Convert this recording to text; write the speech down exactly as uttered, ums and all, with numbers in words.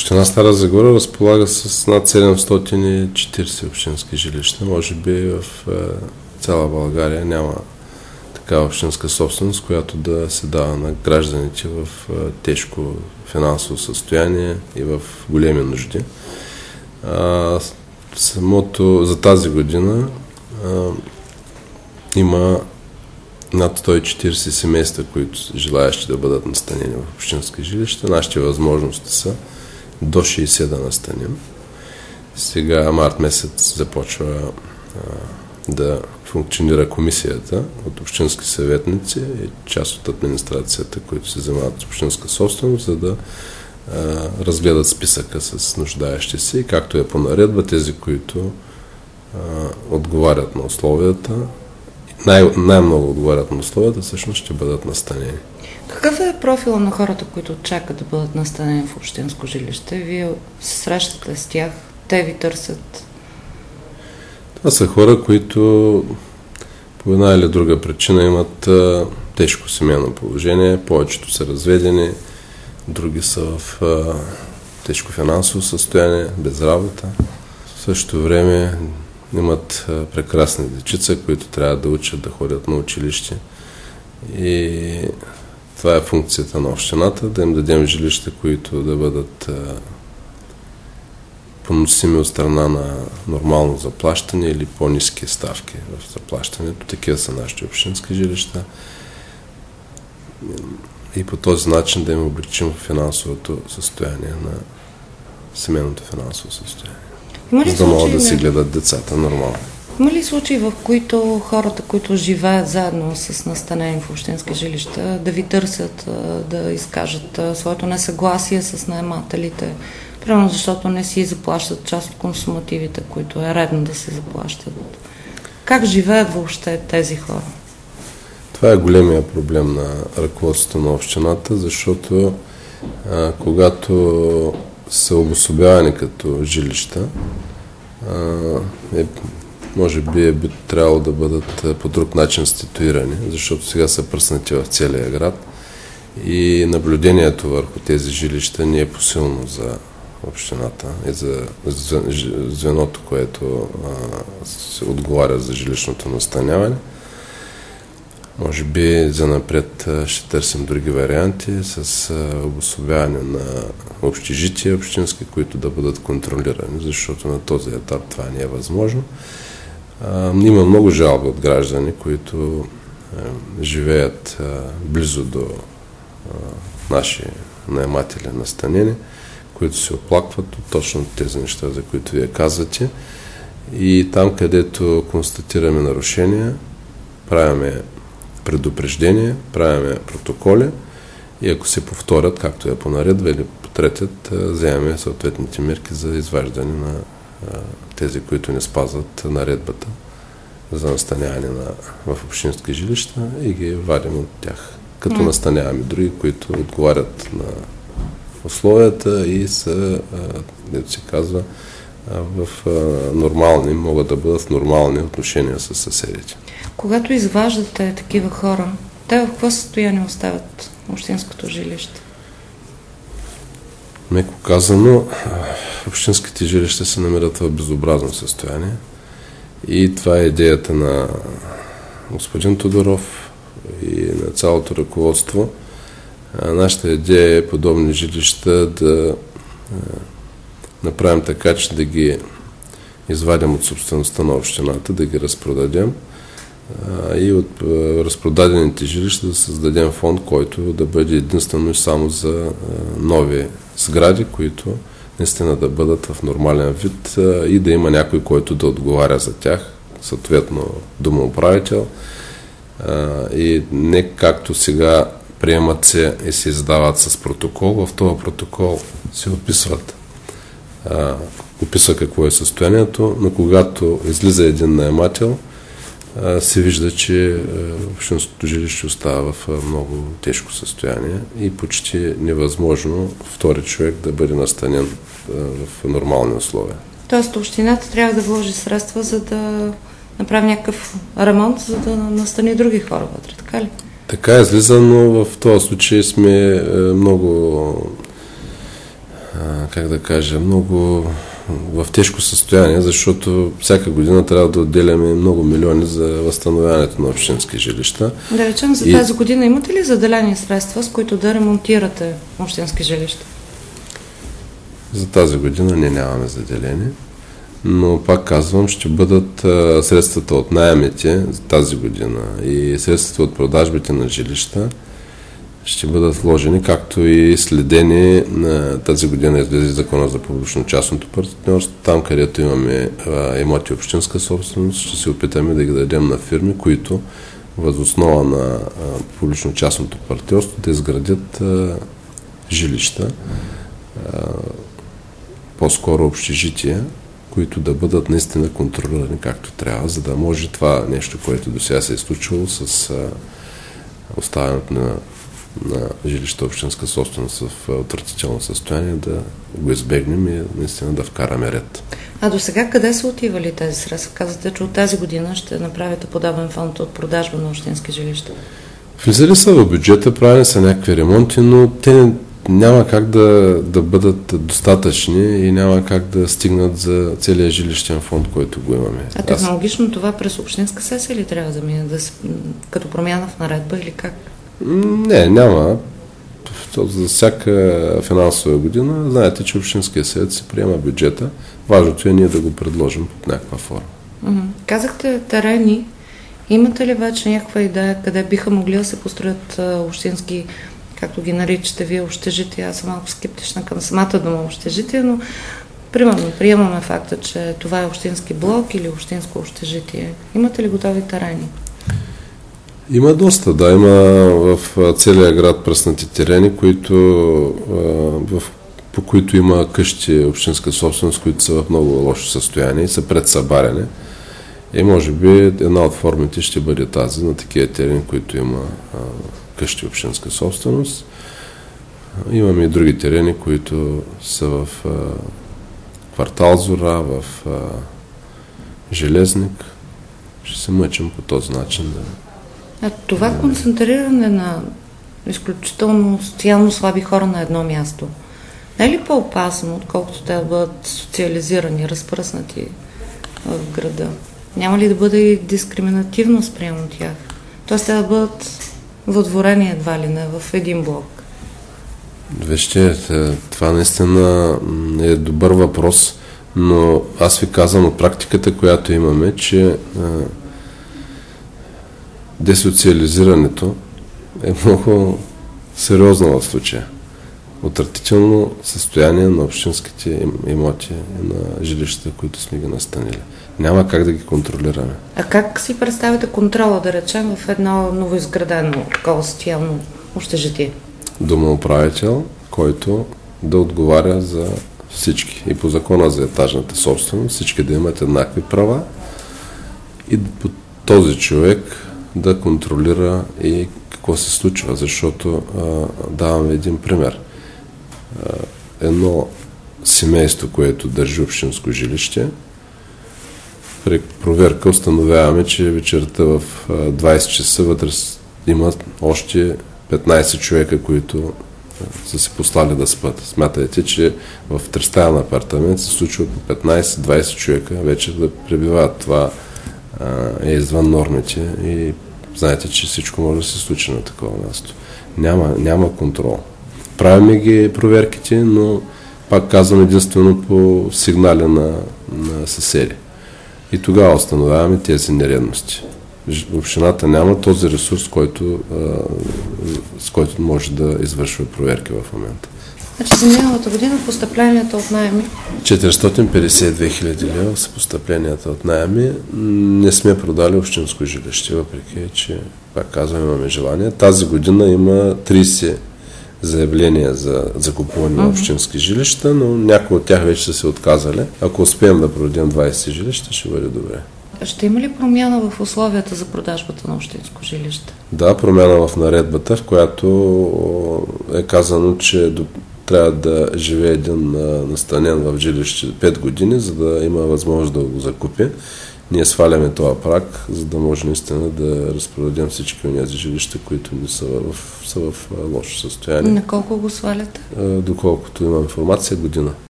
Община Стара Загора разполага с над седемстотин и четиридесет общински жилища. Може би в цяла България няма такава общинска собственост, която да се дава на гражданите в тежко финансово състояние и в големи нужди. А, самото за тази година а, има над сто и четиридесет семейства, които желаящи да бъдат настанени в общински жилища. Нашите възможности са до шейсет да настаним. Сега март месец започва а, да функционира комисията от общински съветници и част от администрацията, които се занимават с общинска собственост, за да а, разгледат списъка с нуждаещи се и както е по наредба, тези, които а, отговарят на условията, най- най-много отговарят на условията, всъщност ще бъдат настанени. Какъв е профила на хората, които чакат да бъдат настанени в общинско жилище? Вие се срещате с тях, те ви търсят? Това са хора, които по една или друга причина имат а, тежко семейно положение, повечето са разведени, други са в а, тежко финансово състояние, без работа. В същото време имат а, прекрасни дечица, които трябва да учат да ходят на училище. И това е функцията на общината, да им дадем жилища, които да бъдат а, поносими от страна на нормално заплащане или по-ниски ставки в заплащането. Такива са нашите общински жилища. И по този начин да им облегчим финансовото състояние на семейното финансово състояние. За да могат да си гледат децата нормално. Има ли случаи, в които хората, които живеят заедно с настанени в общински жилища, да ви търсят, да изкажат своето несъгласие с наемателите? Примерно защото не си заплащат част от консумативите, които е редно да се заплащат. Как живеят въобще тези хора? Това е големия проблем на ръководството на общината, защото а, когато са обособявани като жилища, а, е, може би е, би трябвало да бъдат по друг начин ституирани, защото сега са пръснати в целия град и наблюдението върху тези жилища не е посилно за общината и за звеното, което а, се отговаря за жилищното настаняване. Може би за напред ще търсим други варианти с а, обособяване на общежития общински, които да бъдат контролирани, защото на този етап това не е възможно. А, има много жалби от граждани, които а, живеят а, близо до а, наши наематели настанени, които се оплакват от точно тези неща, за които вие казвате. И там, където констатираме нарушения, правиме предупреждение, правиме протоколи и ако се повторят, както е по наредба или потретят, вземаме съответните мерки за изваждане на тези, които не спазват наредбата за настаняване на, в общински жилища и ги вадим от тях. Като mm. настаняваме други, които отговарят на условията и са, дето се казва, в нормални, могат да бъдат в нормални отношения с съседите. Когато изваждате такива хора, те в какво състояние оставят общинското жилище? Меко казано, общинските жилища се намират в безобразно състояние и това е идеята на господин Тодоров и на цялото ръководство. Нашата идея е подобни жилища да направим така, че да ги извадим от собствеността на общината, да ги разпродадем и от разпродадените жилища да създадем фонд, който да бъде единствено и само за нови сгради, които наистина да бъдат в нормален вид и да има някой, който да отговаря за тях, съответно домоуправител и не както сега приемат се и се издават с протокол. В този протокол се описват а, описва какво е състоянието, но когато излиза един наемател, а, се вижда, че а, общинското жилище остава в а, много тежко състояние и почти невъзможно втори човек да бъде настанен а, в нормални условия. Тоест общината трябва да вложи средства, за да направи някакъв ремонт, за да настани други хора вътре, така ли? Така излиза, но в този случай сме много как да кажа, много в тежко състояние, защото всяка година трябва да отделяме много милиони за възстановяването на общински жилища. Да речем, за и... тази година имате ли заделени средства, с които да ремонтирате общински жилища? За тази година не нямаме заделени, но пак казвам, ще бъдат а, средствата от наемите за тази година и средствата от продажбите на жилища ще бъдат вложени, както и следени на тази година излезе закона за публично-частното партньорство. Там, където имаме а, имоти общинска собственост, ще се опитаме да ги дадем на фирми, които възоснова на а, публично-частното партньорство да изградят а, жилища, а, по-скоро общежития, които да бъдат наистина контролирани както трябва, за да може това нещо, което до сега се е случило с а, оставянето на на жилища общинска собственост в отвратително състояние, да го избегнем и наистина да вкараме ред. А до сега къде са отивали тези средства? Казвате, че от тази година ще направите подобен фонд от продажба на общински жилища. Влизали са в бюджета, правени са някакви ремонти, но те няма как да, да бъдат достатъчни и няма как да стигнат за целия жилищен фонд, който го имаме. А технологично Аз... това през общинска сесия ли трябва да мине? Да, като промяна в наредба или как? Не, няма. За всяка финансова година знаете, че Общинския съвет се приема бюджета. Важното е ние да го предложим под някаква форма. Mm-hmm. Казахте терени. Имате ли вече някаква идея къде биха могли да се построят а, общински, както ги наричате вие, общежития? Аз съм малко скептична към самата дума общежитие, но примерно приемаме факта, че това е общински блок или общинско общежитие. Имате ли готови терени? Има доста, да. Има в целия град пръснати терени, които, в, по които има къщи общинска собственост, които са в много лошо състояние и са пред събаряне. И може би една от формите ще бъде тази на такива терени, които има а, къщи общинска собственост. Имаме и други терени, които са в а, квартал Зора, в а, Железник. Ще се мъчим по този начин да... А това концентриране на изключително социално слаби хора на едно място, не е ли по-опасно, отколкото те да бъдат социализирани, разпръснати в града? Няма ли да бъде и дискриминативно спрямо тях? Тоест те да бъдат въдворени едва ли не в един блок? Вижте, това наистина е добър въпрос, но аз ви казвам от практиката, която имаме, че десоциализирането е много сериозно в случая. Отвратително състояние на общинските имоти и на жилищата, които сме ги настанили. Няма как да ги контролираме. А как си представите контрола, да речем, в едно новоизградено такова социално общежитие? Домоуправител, който да отговаря за всички. И по закона за етажната собственост всички да имат еднакви права и по този човек да контролира и какво се случва, защото а, даваме един пример. А, едно семейство, което държи общинско жилище, при проверка установяваме, че вечерта в двайсет часа вътре има още петнайсет човека, които са се послали да спят. Смятайте, че в тристаен апартамент се случва по петнайсет-двайсет човека вечер да пребивават. Това е извън нормите и знаете, че всичко може да се случи на такова място. Няма, няма контрол. Правиме ги проверките, но пак казвам единствено по сигнали на, на съседи. И тогава установяваме тези нередности. Общината няма този ресурс, който, а, с който може да извършва проверки в момента. Значи за миналата година постъпленията от наеми? четиристотин петдесет и две хиляди лева са постъпленията от наеми. Не сме продали общинско жилище, въпреки че, пак казвам, имаме желание. Тази година има трийсет заявления за закупуване на общински жилища, но някои от тях вече са се отказали. Ако успеем да продадем двайсет жилища, ще бъде добре. Ще има ли промяна в условията за продажбата на общинско жилище? Да, промяна в наредбата, в която е казано, че трябва да живее един настанен в жилище пет години, за да има възможност да го закупи. ние сваляме това праг, за да може наистина да разпродадем всички от тези жилища, които не са в, са в лошо състояние. На колко го сваляте? Доколкото имам информация, година.